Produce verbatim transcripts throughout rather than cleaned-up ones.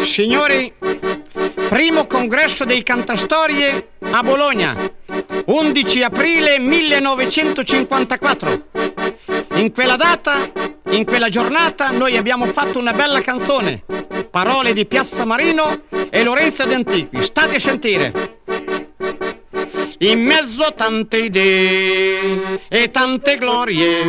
Signori, primo congresso dei cantastorie a Bologna, undici aprile millenovecentocinquantaquattro. In quella data, in quella giornata, noi abbiamo fatto una bella canzone, parole di Piazza Marino e Lorenzo D'Antiqui. State a sentire. In mezzo a tante idee e tante glorie,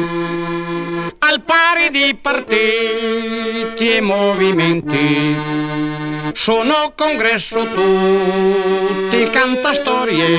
al pari di partiti e movimenti, sono congresso tutti cantastorie,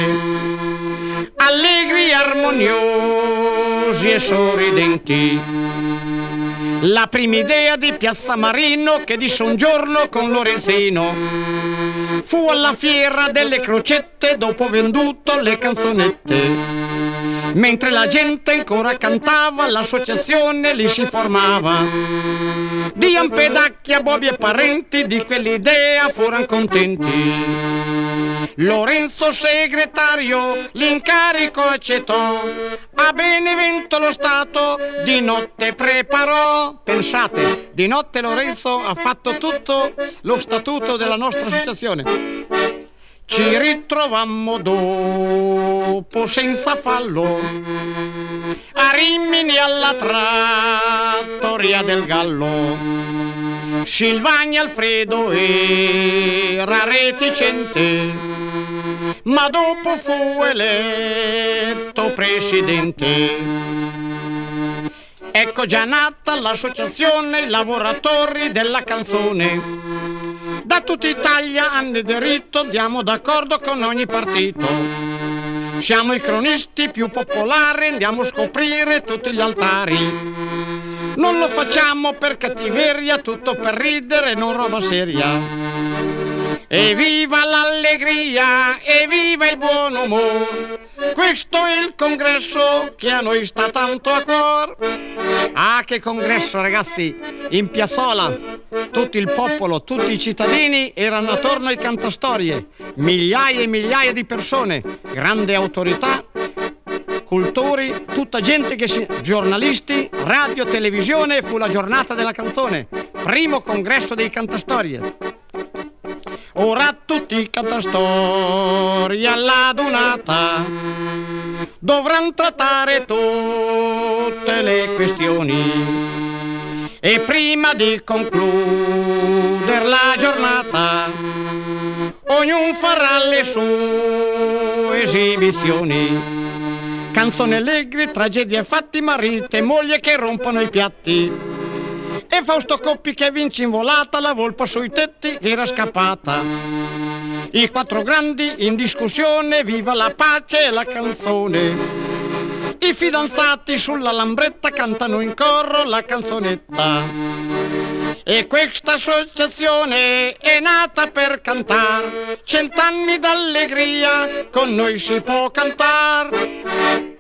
allegri, armoniosi e sorridenti. La prima idea di Piazza Marino che disse un giorno con Lorenzino fu alla fiera delle crocette dopo venduto le canzonette. Mentre la gente ancora cantava, l'associazione lì si formava. Di Ampedacchia, Bobbio e parenti di quell'idea furono contenti. Lorenzo segretario l'incarico accettò, a Benevento lo Stato di notte preparò. Pensate, di notte Lorenzo ha fatto tutto lo statuto della nostra associazione. Ci ritrovammo dopo senza fallo a Rimini alla trattoria del Gallo. Silvagni Alfredo era reticente, ma dopo fu eletto presidente. Ecco già nata l'associazione lavoratori della canzone. Da tutta Italia hanno aderito, andiamo d'accordo con ogni partito. Siamo i cronisti più popolari, andiamo a scoprire tutti gli altari. Non lo facciamo per cattiveria, tutto per ridere, non roba seria. Evviva l'allegria, evviva il buon umore, questo è il congresso che a noi sta tanto a cuore. Ah, che congresso, ragazzi! In piazzola, tutto il popolo, tutti i cittadini erano attorno ai cantastorie, migliaia e migliaia di persone, grande autorità, cultori, tutta gente che si... giornalisti, radio, televisione. Fu la giornata della canzone, primo congresso dei cantastorie. Ora tutti i cantastorie alla donata dovranno trattare tutte le questioni e prima di concludere la giornata ognuno farà le sue esibizioni. Canzoni allegri, tragedie e fatti, marito e moglie che rompono i piatti. E Fausto Coppi che vince in volata, la volpe sui tetti che era scappata. I quattro grandi in discussione, viva la pace e la canzone. I fidanzati sulla lambretta cantano in coro la canzonetta. E questa associazione è nata per cantare, cent'anni d'allegria con noi si può cantare.